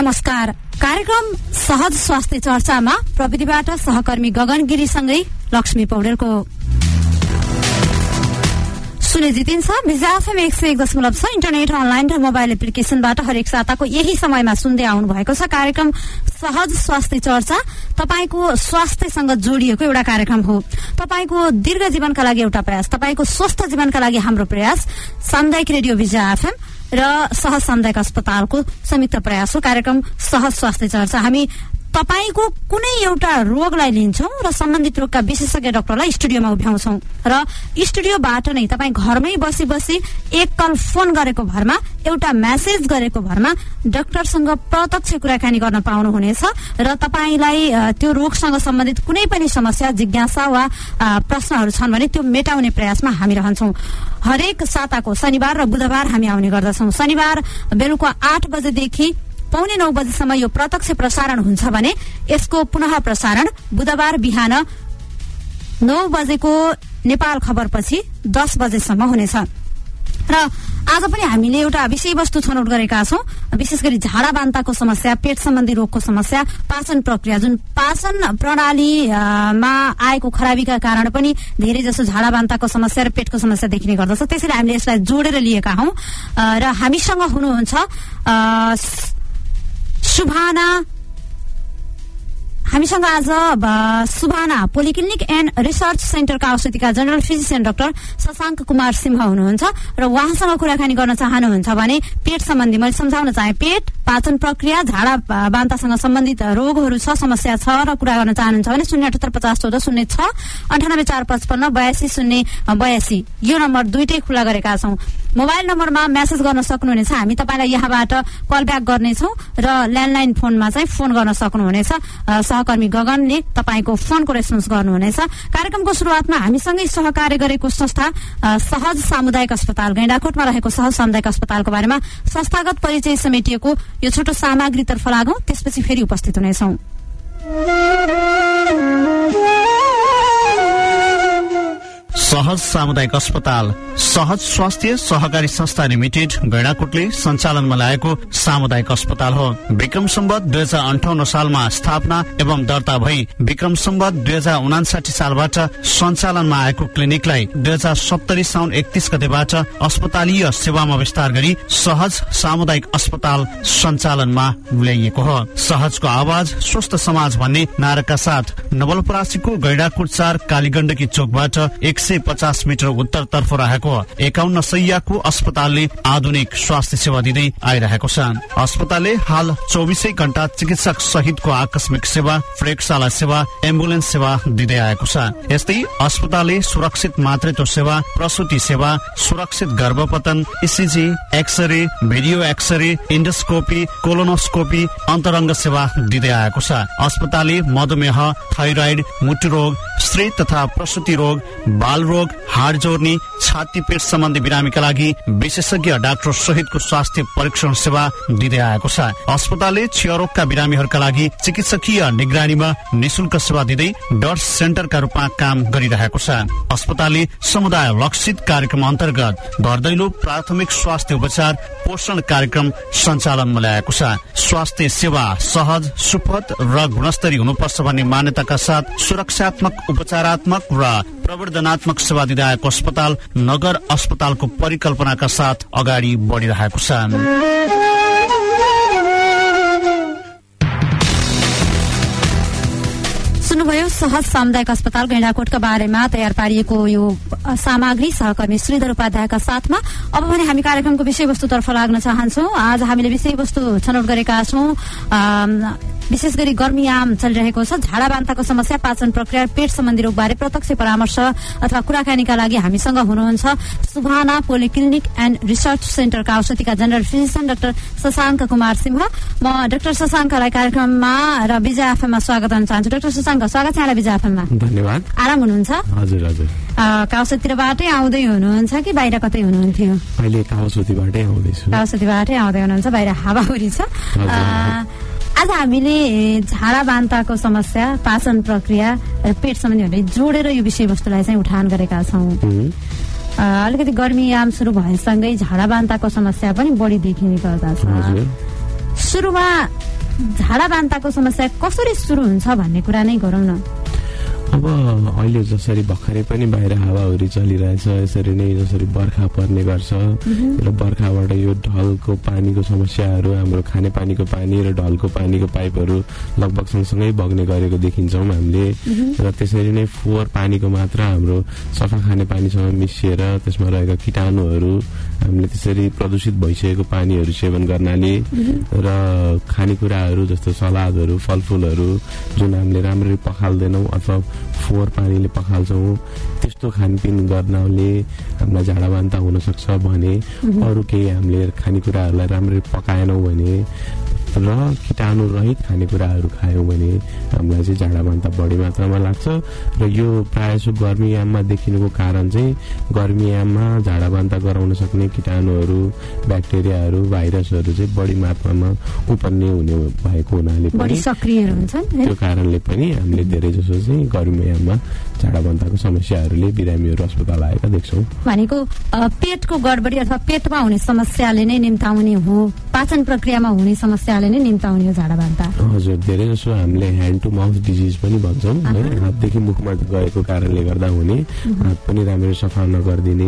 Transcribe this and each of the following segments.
नमस्कार। कार्यक्रम सहज स्वास्थ्य चर्चामा प्रविधिबाट सहकर्मी गगन गिरीसँगै लक्ष्मी पौडेलको सुनिजितिन्छ। भिजाएफएम 101.6 इन्टरनेट, अनलाइन र मोबाइल एप्लिकेशनबाट हरेक साताको यही समयमा सुन्दै आउनु भएको छ। कार्यक्रम सहज स्वास्थ्य चर्चा तपाईको स्वास्थ्यसँग जोडिएको एउटा कार्यक्रम हो। तपाईको दीर्घ जीवनका लागि एउटा प्रयास, तपाईको स्वस्थ जीवनका लागि हाम्रो प्रयास, सामुदायिक रेडियो भिजाएफएम र सहज सामुदायिक अस्पतालको संयुक्त प्रयास हो कार्यक्रम सहज स्वास्थ्य चर्चा। हामी तपाईको कुनै एउटा रोगलाई लिन्छौं र सम्बन्धित रोगका विशेषज्ञ डाक्टरलाई स्टुडियोमा उभ्याउँछौं र स्टुडियोबाट नै तपाई घरमै बसी बसी एक कल फोन गरेको भरमा, एउटा मेसेज गरेको भरमा डाक्टरसँग प्रत्यक्ष कुराकानी गर्न पाउनुहुनेछ र तपाईलाई त्यो रोगसँग सम्बन्धित कुनै पनि समस्या, जिज्ञासा वा प्रश्नहरू छन् भने त्यो मेटाउने प्रयासमा हामी रहन्छौं। हरेक साताको शनिबार र बुधबार हामी आउने गर्दछौं। शनिबार बेलुका 8 बजेदेखि पौने 9 बजेसम्म यो प्रत्यक्ष प्रसारण हुन्छ भने यसको पुनः प्रसारण बुधबार बिहान 9 बजेको नेपाल खबरपछि 10 बजेसम्म हुनेछ। र आज पनि हामीले एउटा विषयवस्तु छनौट गरेका छौं। विशेष गरी झाडा बान्ताको समस्या, पेट सम्बन्धी रोगको समस्या, पाचन प्रक्रिया, जुन पाचन प्रणालीमा आएको खराबीका कारण पनि धेरै जसो झाडा बान्ताको समस्या र पेटको समस्या देखिने गर्दछ। त्यसैले हामीले यसलाई जोडेर लिएका हौं र हामीसँग हुनुहुन्छ हामीसँग आज सुभाना पोलिक्लिनिक एन्ड रिसर्च सेन्टरका औषधिका general physician doctor Shashank Kumar Singh हुनुहुन्छ र उहाँसँग कुराकानी गर्न चाहनुहुन्छ भने पेट सम्बन्धी मैले सम्झाउन चाहे, पेट, पाचन प्रक्रिया, झाडा बान्तासँग सम्बन्धित रोगहरू छ, समस्या छ र कुरा गर्न चाहनुहुन्छ भने 078501406 984558 82 यो नम्बर दुईटै खुला गरेका छौं। मोबाइल नम्बरमा मेसेज गर्न सक्नुहुनेछ, हामी तपाईलाई यहाँबाट कल ब्याक गर्नेछौं र ल्यान्डलाइन फोनमा चाहिँ फोन गर्न सक्नुहुनेछ। सहकर्मी गगनले तपाईको फोनको रेस्पोन्स गर्नुहुनेछ। कार्यक्रमको सुरुवातमा हामीसँगै सहकार्य गरेको संस्था सहज सामुदायिक अस्पताल गैंडाकोटमा रहेको सहज सामुदायिक अस्पतालको बारेमा संस्थागत परिचय समेटिएको यो छोटो सामग्रीतर्फ लागौं, त्यसपछि फेरि उपस्थित हुनेछौं। सहज सामुदायिक अस्पताल सहज स्वास्थ्य सहकारी संस्था लिमिटेड गैंडाकोटले सञ्चालनमा ल्याएको सामुदायिक अस्पताल हो। विक्रम सम्वत 2058 सालमा स्थापना एवं दर्ता भई विक्रम सम्वत 2059 सालबाट सञ्चालनमा आएको क्लिनिकलाई 2070 साउन 31 गतेबाट अस्पतालीय सेवामा विस्तार गरी सहज सामुदायिक अस्पताल सञ्चालनमा ल्याइएको हो। सहजको आवाज स्वस्थ समाज भन्ने नाराका साथ नवलपरासीको गैंडाकोट 4 कालीगण्डकी चोकबाट 150 मिटर उत्तरतर्फ रहेको 51 शैय्याको अस्पतालले आधुनिक स्वास्थ्य सेवा दिँदै आइरहेको छ। अस्पतालले हाल 24 घण्टा चिकित्सक सहितको आकस्मिक सेवा, प्रयोगशाला सेवा, एम्बुलेन्स सेवा दिँदै आएको छ। यस्तै अस्पतालले सुरक्षित मातृत्व सेवा, प्रसुति सेवा, सुरक्षित गर्भपतन, ECG, X ray, video X ray, endoscopy, colonoscopy, अन्तरङ्ग सेवा दिँदै आएको छ। अस्पतालले मधुमेह, थाइरोइड, मुटु रोग, स्त्री तथा प्रसुति रोग, बाल रोग, हाड जोर्नी, छाती पेट सम्बन्धी बिरामीका लागि विशेषज्ञ डाक्टर सहितको स्वास्थ्य परीक्षण सेवा दिँदै आएको छ। अस्पतालले क्षयरोगका बिरामीहरूका लागि चिकित्सकीय निगरानीमा निशुल्क सेवा दिँदै डट सेन्टरका रूपमा काम गरिरहेको छ। अस्पतालले समुदाय लक्षित कार्यक्रम अन्तर्गत घर दैलो प्राथमिक स्वास्थ्य उपचार पोषण कार्यक्रम सञ्चालनमा ल्याएको छ। स्वास्थ्य सेवा सहज, सुपथ र गुणस्तरीय हुनुपर्छ भन्ने मान्यताका साथ सुरक्षात्मक, उपचारात्मक र प्रवर्धनात्मक सेवा दिँदै आएको अस्पताल नगर अस्पतालको परिकल्पनाका साथ अगाडि बढिरहेको छ। सुन्नुभयो सहज सामुदायिक अस्पताल गैंडाकोटका बारेमा तयार पारिएको यो सामग्री सहकर्मी श्रीधर उपाध्यायका साथमा। अब भने हामी कार्यक्रमको विषयवस्तुतर्फ लाग्न चाहन्छौं। आज हामीले विषयवस्तु छनौट गरेका छौं। विशेष गरी गर्मीयाम चलिरहेको छ, झाडा बान्ताको समस्या, पाचन प्रक्रिया, पेट सम्बन्धी रोगबारे प्रत्यक्ष परामर्श अथवा कुराकानीका लागि हामीसँग हुनुहुन्छ सुभाना पोलिक्लिनिक एन्ड रिसर्च सेन्टरका औषधिका general physician doctor Shashank Kumar Singh. म डाक्टर शशाङ्कलाई कार्यक्रममा र विजय एफएममा स्वागत गर्न चाहन्छु। डाक्टर शशाङ्क, स्वागत छ यहाँलाई विजय एफएममा। धन्यवाद। आराम हुनुहुन्छ? हजुर हजुर। काउसतीबाटै आउँदै हुनुहुन्छ कि बाहिर कतै हुनुहुन्थ्यो? अहिले काउसतीबाटै आउँदैछु। काउसतीबाटै आउँदै हुनुहुन्छ, बाहिर हावाहुरी छ। आज हामीले झाडा बान्ताको समस्या, पाचन प्रक्रिया र पेट सम्बन्धी जोडेर यो विषयवस्तुलाई चाहिँ उठान गरेका छौं। अलिकति गर्मीयाम सुरु भएसँगै झाडा बान्ताको समस्या पनि बढी देखिने गर्दछ। सुरुमा झाडा बान्ताको समस्या कसरी सुरु हुन्छ भन्ने कुरा नै गरौँ न। अब अहिले जसरी भर्खरै पनि बाहिर हावाहुरी चलिरहेछ, यसरी नै जसरी बर्खा पर्ने गर्छ र बर्खाबाट यो ढलको पानीको समस्याहरू, हाम्रो खानेपानीको पानी र ढलको पानीको पाइपहरू लगभग सँगसँगै बग्ने गरेको देखिन्छौँ हामीले। र त्यसरी नै फोहोर पानीको मात्रा हाम्रो सफा खानेपानीसँग मिसिएर त्यसमा रहेका किटाणुहरू हामीले त्यसरी प्रदूषित भइसकेको पानीहरू सेवन गर्नाले र खानेकुराहरू जस्तो सलादहरू, फलफुलहरू जुन हामीले राम्ररी पखाल्दैनौँ अथवा फोहोर पानीले पखाल्छौँ, त्यस्तो खानपिन गर्नाले हामीलाई झाडाबान्ता हुन सक्छ भने, अरू केही हामीले खानेकुराहरूलाई राम्ररी पकाएनौँ भने र किटाणु रहित खानेकुराहरू खायौँ भने हामीलाई चाहिँ झाडाबान्ता बढी मात्रामा लाग्छ। र यो प्रायः गर्मीयाममा देखिनुको कारण चाहिँ गर्मीयाममा झाडाबान्ता गराउन सक्ने किटाणुहरू, ब्याक्टेरियाहरू, भाइरसहरू चाहिँ बढी मात्रामा उत्पन्न हुने भएको हुनाले पनि सक्रिय हुन्छ। त्यो कारणले पनि हामीले धेरै जसो चाहिँ गर्मीयाममा झाडाबान्ताको समस्याहरूले बिरामीहरू अस्पताल आएका देख्छौँ। भनेको पेटको गडबडी अथवा पेटमा हुने समस्याले नै निम्ताउने हो, पाचन प्रक्रियामा हुने समस्याले नै निम्ताउने हो झाडाबान्ता। हजुर, धेरै जसो हामीले ह्यान्ड टु माउथ डिजिज पनि भन्छौँ, हातदेखि मुखमा गएको कारणले गर्दा हुने, हात पनि राम्ररी सफा नगरिदिने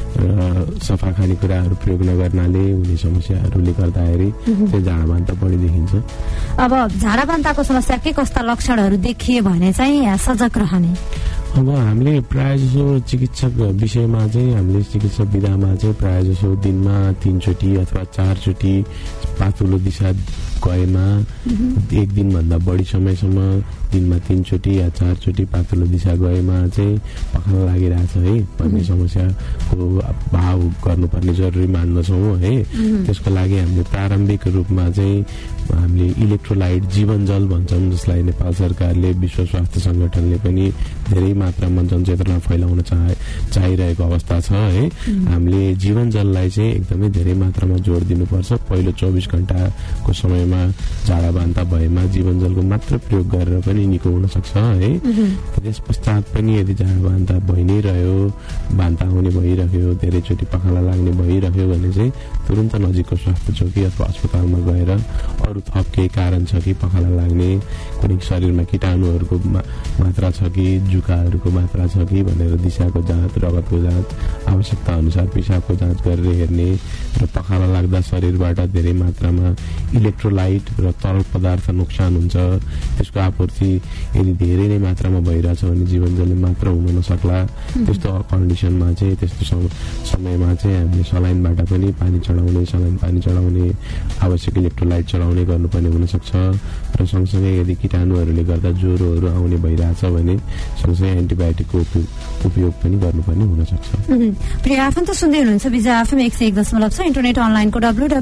र सफा खानेकुराहरू प्रयोग नगर्नाले हुने समस्याहरूले गर्दाखेरि चाहिँ झाडाबान्ता बढी देखिन्छ। अब झाडाबान्ताको समस्या के कस्ता लक्षणहरू देखिए भने चाहिँ सजग रहने? अब हामीले प्रायः जसो चिकित्सक विषयमा चाहिँ हामीले चिकित्सा विधामा चाहिँ प्रायः जसो दिनमा 3 चोटि अथवा 4 चोटि पातुलो दिशा गएमा, एक दिनभन्दा बढी समयसम्म दिनमा 3 चोटि या 4 चोटि पातुलो दिशा गएमा चाहिँ पखाला लागिरहेछ है भन्ने समस्याको भाव गर्नुपर्ने जरुरी मान्दछौँ है। त्यसको लागि हामीले प्रारम्भिक रूपमा चाहिँ हामीले इलेक्ट्रोलाइट जीवन जल भन्छौँ, जसलाई नेपाल सरकारले, विश्व स्वास्थ्य संगठनले पनि धेरै मात्रामा जनचेतना फैलाउन चाहिरहेको अवस्था छ है। हामीले जीवन जललाई चाहिँ एकदमै धेरै मात्रामा जोड दिनुपर्छ। पहिलो 24 घण्टाको समयमा झाडाबान्ता भएमा जीवन जलको मात्र प्रयोग गरेर पनि निको हुन सक्छ है। त्यस पश्चात पनि यदि झाडाबान्ता भइ नै रह्यो, बान्ता हुने भइरह्यो, धेरैचोटि पखाला लाग्ने भइरह्यो भने चाहिँ तुरन्त नजिकको स्वास्थ्य चौकी अथवा अस्पतालमा गएर अरू थप केही कारण छ कि पखाला लाग्ने, कुनै शरीरमा किटाणुहरूको मात्रा छ कि, जुकाहरूको मात्रा छ कि भनेर दिशाको जाँच, रगतको जाँच, आवश्यकता अनुसार पिसाबको जाँच गरेर हेर्ने र पखाला लाग्दा शरीरबाट धेरै मात्रामा इलेक्ट्रोलाइट र तरल पदार्थ नोक्सान हुन्छ, त्यसको आपूर्ति यदि धेरै नै मात्रामा भइरहेछ भने जीवनजलले मात्र हुन नसक्ला। त्यस्तो कन्डिसनमा चाहिँ, त्यस्तो समयमा चाहिँ हामीले सलाइनबाट पनि पानी चढाउने, सलाइन पानी चढाउने, आवश्यक इलेक्ट्रोलाइट चढाउने गर्नुपर्ने हुनसक्छ। र सँगसँगै यदि किटाणुहरूले गर्दा ज्वरोहरू आउने भइरहेछ भने सँगसँगै एन्टिबायोटिकको उपयोग पनि गर्नुपर्ने हुनसक्छ। प्रिय आफन्त सुन्दै हुनुहुन्छ भिजा एफएम 101.6, इन्टरनेट अनलाइनको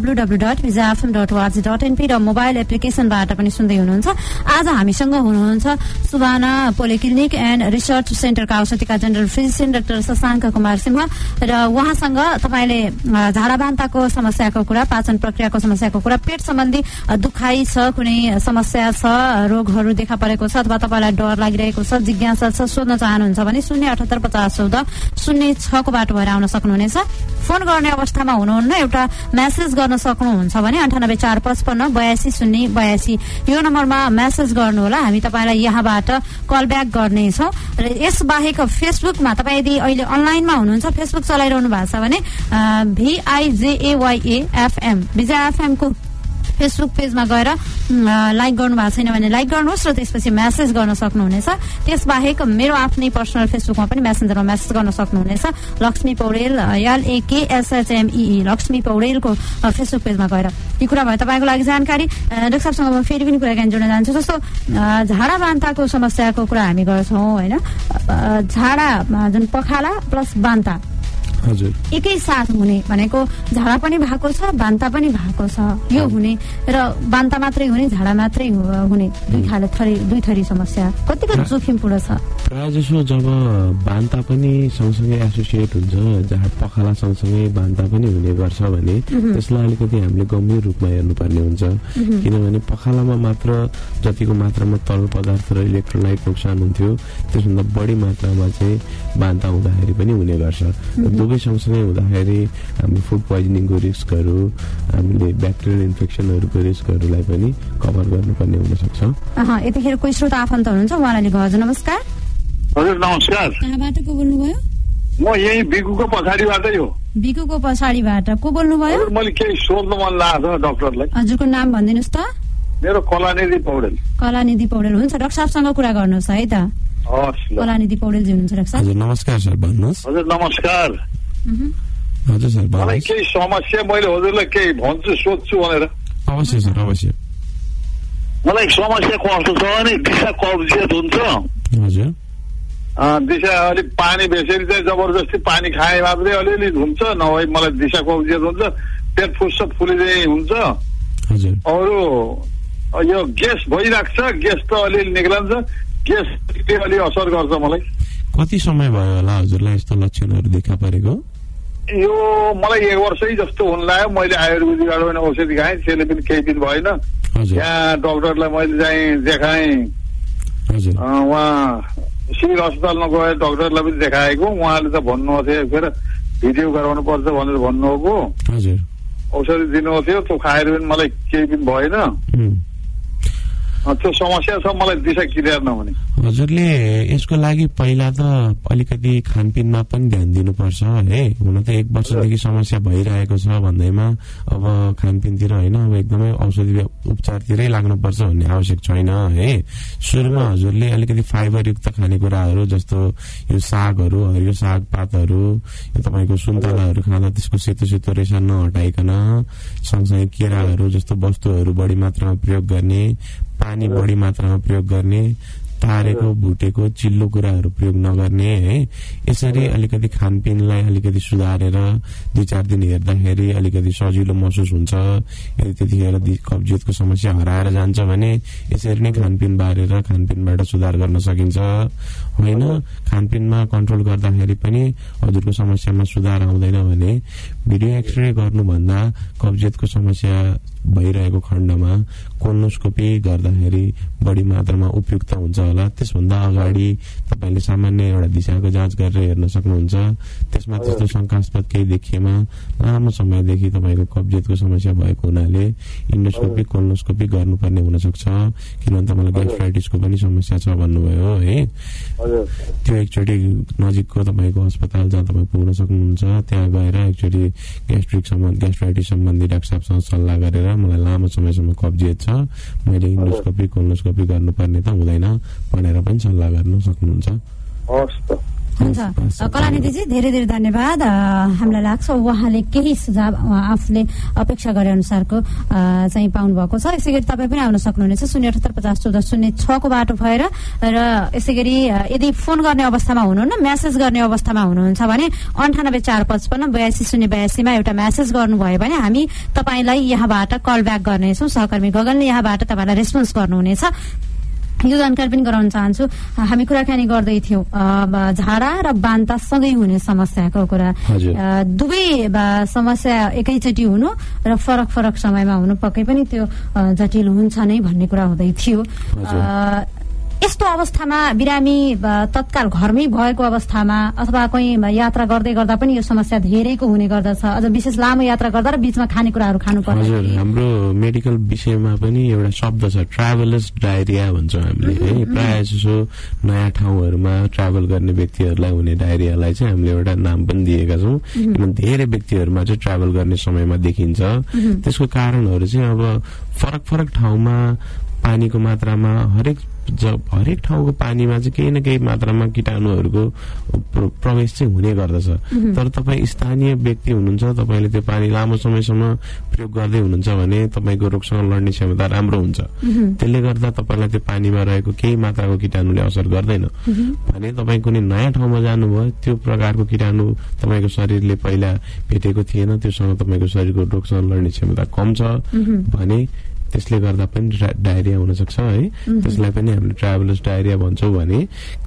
www.vizaafm.org.np र मोबाइल एप्लिकेसनबाट पनि सुन्दै हुनुहुन्छ। आज हामीसँग हुनुहुन्छ सुबाना पोलिक्लिनिक एन्ड रिसर्च सेन्टरका औषधिका general physician doctor Shashank Kumar Singh र उहाँसँग तपाईँले झाडाबान्ताको समस्याको कुरा, पाचन प्रक्रियाको समस्याको कुरा, पेट सम्बन्धी दुखाइ छ, कुनै समस्या छ, रोगहरू देखा परेको छ अथवा तपाईँलाई डर लागिरहेको छ, जिज्ञासा छ, सोध्न चाहनुहुन्छ भने 0785014 06 को बाटो भएर आउन सक्नुहुनेछ। फोन गर्ने अवस्थामा हुनुहुन्न, एउटा मेसेज गर्न सक्नुहुन्छ भने 9845582082 यो नम्बरमा मेसेज गर्नुहोला, हामी तपाईँलाई यहाँबाट कल ब्याक गर्नेछौँ। र यसबाहेक फेसबुकमा तपाईँ यदि अहिले अनलाइनमा हुनुहुन्छ, फेसबुक चलाइरहनु भएको छ भने VIJAYAFM भिजा एफएम को फेसबुक पेजमा गएर लाइक गर्नु भएको छैन भने लाइक गर्नुहोस् र त्यसपछि मेसेज गर्न सक्नुहुनेछ। त्यसबाहेक मेरो आफ्नै पर्सनल फेसबुकमा पनि मेसेन्जरमा मेसेज गर्न सक्नुहुनेछ। लक्ष्मी पौडेल LAKSHMEE लक्ष्मी पौडेलको फेसबुक पेजमा गएर। यो कुरा भयो तपाईँको लागि जानकारी। डाक्टर साहबसँग म फेरि पनि कुराकानी जोड्न चाहन्छु। जस्तो झाडाबान्ताको समस्याको कुरा हामी गर्छौँ होइन, झाडा जुन पखाला प्लस बान्ता एकैसाथ हुने भनेको झाडा पनि भएको छ, बान्ता पनि भएको छ, यो हुने र बान्ता मात्रै हुने, झाडा मात्रै हुने, दुई थरी समस्या कतिको जोखिमपूर्ण छ? प्रायः जसो जब बान्ता पनि सँगसँगै एसोसिएट हुन्छ, झाडा पखाला सँगसँगै बान्ता पनि हुने गर्छ भने त्यसलाई अलिकति हामीले गम्भीर रूपमा हेर्नुपर्ने हुन्छ। किनभने पखालामा मात्र जतिको मात्रामा तरल पदार्थ र इलेक्ट्रोलाइट नोक्सान हुन्थ्यो, त्यसभन्दा बढी मात्रामा चाहिँ बान्ता हुँदाखेरि पनि हुने गर्छ। दुवै सँगसँगै हुँदाखेरि हाम्रो फुड पोइजनिङको रिस्कहरू, हामीले ब्याक्टेरियल इन्फेक्सनहरूको रिस्कहरूलाई पनि कभर गर्नुपर्ने हुनसक्छ। यतिखेर कोही श्रोता आफन्त हुनुहुन्छ, उहाँलाई लिएको। हजुर नमस्कार। हजुर नमस्कार। कहाँबाट को बोल्नुभयो? म यही बिकुको पछाडिबाटै हो। बिकुको पछाडिबाट को बोल्नुभयो? मैले केही सोध्नु मन लागेको छ डाक्टरलाई। हजुरको नाम भनिदिनुहोस् त। मेरो कलानिधि पौडेल। कलानिधि पौडेल। हुन्छ, डाक्टर साहबसँग कुरा गर्नुहोस् है त। हस्। कलानिधि पौडेलजी हुनुहुन्छ डाक्टर साहब? हजुर नमस्कार सर, भन्नुहोस्। हजुर नमस्कार। हजुर सर, मलाई केही समस्या, मैले हजुरलाई केही भन्छु सोध्छु भनेर। अवश्य सर, अवश्य। मलाई समस्या कस्तो छ भने दिशा कब्जियत हुन्छ। हजुर। दिशा अलिक पानी बेसरी चाहिँ जबरजस्ती पानी खाए मात्रै अलिअलि हुन्छ, नभए मलाई दिशा कब्जियत हुन्छ, पेट फुलिँदै हुन्छ। हजुर। अरू यो ग्यास भइरहेको छ, ग्यास त अलिअलि निक्लन्छ, ग्यासले अलि असर गर्छ मलाई। कति समय भयो होला हजुरलाई यस्तो लक्षणहरू देखा परेको? यो मलाई 1 वर्षै जस्तो हुन लाग्यो। मैले आयुर्वेदिकबाट औषधि खाएँ, त्यसले पनि केही दिन भएन। यहाँ डाक्टरलाई मैले चाहिँ देखाएँ, उहाँ सिभिल अस्पतालमा गएर डाक्टरलाई पनि देखाएको। उहाँले त भन्नुभएको थियो फेर भिडियो गराउनु पर्छ भनेर भन्नुभएको। औषधि दिनुभएको थियो, त्यो खाएर पनि मलाई केही पनि भएन। त्यो समस्या छ मलाई, दिशा क्लियर नहुने। हजुरले यसको लागि पहिला त अलिकति खानपिनमा पनि ध्यान दिनुपर्छ है। हुन त 1 वर्षदेखि समस्या भइरहेको छ भन्दैमा अब खानपिनतिर होइन, अब एकदमै औषधि उपचारतिरै लाग्नुपर्छ भन्ने आवश्यक छैन है। सुरुमा हजुरले अलिकति फाइबरयुक्त खानेकुराहरू जस्तो यो सागहरू, हरियो साग पातहरू, यो तपाईँको सुन्तलाहरू खाँदा त्यसको सेतो सेतो रेसा नहटाइकन, सँगसँगै केराहरू जस्तो वस्तुहरू बढी मात्रामा प्रयोग गर्ने, पानी बढी मात्रामा प्रयोग गर्ने, तारेको भुटेको चिल्लो कुराहरू प्रयोग नगर्ने है। यसरी अलिकति खानपिनलाई अलिकति सुधारेर 2-4 दिन हेर्दाखेरि अलिकति सजिलो महसुस हुन्छ। यदि त्यतिखेर कब्जियतको समस्या हराएर जान्छ भने यसरी नै खानपिन बारेर खानपिनबाट सुधार गर्न सकिन्छ। होइन, खानपिनमा कन्ट्रोल गर्दाखेरि पनि हजुरको समस्यामा सुधार आउँदैन भने भिडियो एक्सरे गर्नुभन्दा कब्जियतको समस्या भइरहेको खण्डमा कोलोनोस्कोपी गर्दाखेरि बढी मात्रामा उपयुक्त हुन्छ होला। त्यसभन्दा अगाडि तपाईँले सामान्य एउटा दिशाको जाँच गरेर हेर्न सक्नुहुन्छ। त्यसमा त्यस्तो शङ्कास्पद केही देखिएमा लामो समयदेखि तपाईँको कब्जियतको समस्या भएको हुनाले इन्डोस्कोपी कोलोनोस्कोपी गर्नुपर्ने हुनसक्छ। किनभने तपाईँलाई ग्यास्ट्राइटिसको पनि समस्या छ भन्नुभयो है। त्यो एकचोटि नजिकको तपाईँको अस्पताल जहाँ तपाईँ पुग्न सक्नुहुन्छ त्यहाँ गएर एकचोटि ग्यास्ट्राइटिस सम्बन्धी डाक्टर साहबसँग सल्लाह गरेर मलाई लामो समयसम्म कब्जियत छ, मैले इन्डोस्कोपी कोलोनोस्कोपी गर्नुपर्ने त हुँदैन भनेर पनि सल्लाह गर्न सक्नुहुन्छ। हुन्छ कलानिधिजी, धेरै धेरै धन्यवाद। हामीलाई लाग्छ उहाँले केही सुझाव आफूले अपेक्षा गरे अनुसारको चाहिँ पाउनु भएको छ। यसै गरी तपाईँ पनि आउन सक्नुहुनेछ 078501406 को बाटो भएर। र यसै गरी यदि फोन गर्ने अवस्थामा हुनुहुन्न, म्यासेज गर्ने अवस्थामा हुनुहुन्छ भने 9845528082 मा एउटा म्यासेज गर्नुभयो भने हामी तपाईँलाई यहाँबाट कल ब्याक गर्नेछौँ। सहकर्मी गगनले यहाँबाट तपाईँलाई रेस्पोन्स गर्नुहुनेछ। यो जानकारी पनि गराउन चाहन्छु, हामी कुराकानी गर्दै थियौँ झाडा र बान्ता सँगै हुने समस्याको कुरा। दुवै समस्या एकैचोटि हुनु र फरक फरक समयमा हुनु पक्कै पनि त्यो जटिल हुन्छ नै भन्ने कुरा हुँदै थियो। यस्तो अवस्थामा बिरामी तत्काल घरमै भएको अवस्थामा अथवा कोही यात्रा गर्दै गर्दा पनि यो समस्या धेरैको हुने गर्दछ। अझ विशेष लामो यात्रा गर्दा र बीचमा खानेकुराहरू खानुपर्छ। हजुर, हाम्रो मेडिकल विषयमा पनि एउटा शब्द छ, ट्राभलर्स डायरिया भन्छौँ हामीले है। प्रायः जसो नयाँ ठाउँहरूमा ट्राभल गर्ने व्यक्तिहरूलाई हुने डायरियालाई चाहिँ हामीले एउटा नाम पनि दिएका छौँ। किनभने धेरै व्यक्तिहरूमा चाहिँ ट्राभल गर्ने समयमा देखिन्छ। त्यसको कारणहरू चाहिँ अब फरक फरक ठाउँमा पानीको मात्रामा हरेक ठाउँको पानीमा चाहिँ केही न केही मात्रामा कीटाणुहरूको प्रवेश चाहिँ हुने गर्दछ। तर तपाईँ स्थानीय व्यक्ति हुनुहुन्छ, तपाईँले त्यो पानी लामो समयसम्म प्रयोग गर्दै हुनुहुन्छ भने तपाईँको रोगसँग लड्ने क्षमता राम्रो हुन्छ। त्यसले गर्दा तपाईँलाई त्यो पानीमा रहेको केही मात्राको कीटाणुले असर गर्दैन। भने तपाईँ कुनै नयाँ ठाउँमा जानुभयो, त्यो प्रकारको कीटाणु तपाईँको शरीरले पहिला भेटेको थिएन, त्योसँग तपाईँको शरीरको रोगसँग लड्ने क्षमता कम छ भने त्यसले गर्दा पनि डायरिया हुन सक्छ है। त्यसलाई पनि हामीले ट्राभलर्स डायरिया भन्छौँ। भने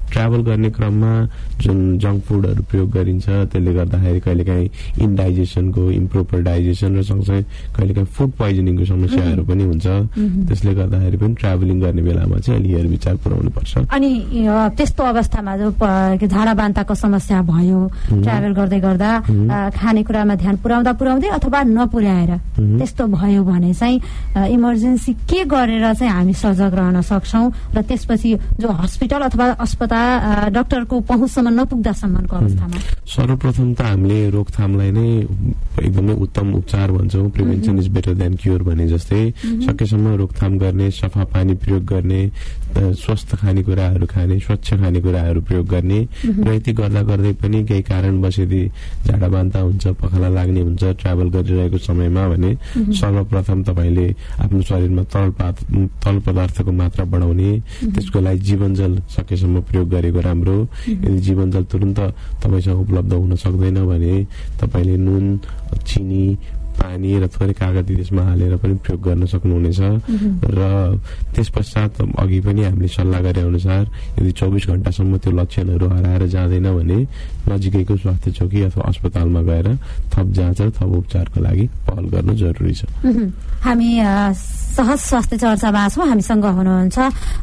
ट्राभल गर्ने क्रममा जुन जङ्क फुडहरू प्रयोग गरिन्छ त्यसले गर्दाखेरि कहिलेकाहीँ इन्डाइजेसनको इम्प्रोपर डाइजेसन र सँगसँगै कहिलेकाहीँ फुड पोइजनिङको समस्याहरू पनि हुन्छ। त्यसले गर्दाखेरि पनि ट्राभलिङ गर्ने बेलामा चाहिँ अलि हेर विचार पुर्याउनु पर्छ। अनि त्यस्तो अवस्थामा जो झाडा बान्ताको समस्या भयो ट्राभल गर्दै गर्दा खानेकुरामा ध्यान पुर्याउँदै अथवा नपुर्याएर त्यस्तो भयो भने चाहिँ इमर्जेन्सी के गरेर चाहिँ हामी सजग रहन सक्छौं र त्यसपछि जो हस्पिटल अथवा अस्पताल डाक्टरको पहुँचसम्म नपुग्दासम्मको अवस्थामा? सर्वप्रथम त हामीले रोकथामलाई नै एकदमै उत्तम उपचार भन्छौँ। Prevention is better than cure भने जस्तै सकेसम्म रोकथाम गर्ने, सफा पानी प्रयोग गर्ने, स्वस्थ खानेकुराहरू खाने, स्वच्छ खानेकुराहरू प्रयोग गर्ने र यति गर्दा गर्दै पनि केही कारणवश यदि झाडा बान्ता हुन्छ, पखाला लाग्ने हुन्छ ट्राभल गरिरहेको समयमा भने सर्वप्रथम तपाईँले आफ्नो शरीरमा तरल पदार्थको मात्रा बढाउने, त्यसको लागि जीवनजल सकेसम्म प्रयोग गरेको राम्रो। यदि जीवनजल तुरन्त तपाईँसँग उपलब्ध हुन सक्दैन भने तपाईँले नुन, चिनी, पानी र थोरै कागती त्यसमा हालेर पनि प्रयोग गर्न सक्नुहुनेछ। र त्यस पश्चात अघि पनि हामीले सल्लाह गरे अनुसार यदि 24 घण्टासम्म त्यो लक्षणहरू हराएर जाँदैन भने नजिकैको स्वास्थ्य चौकी अथवा अस्पतालमा गएर थप जाँच र थप उपचारको लागि पहल गर्न जरुरी छ। हामी सहज स्वास्थ्य चर्चामा छौँ। हामीसँग हुनुहुन्छ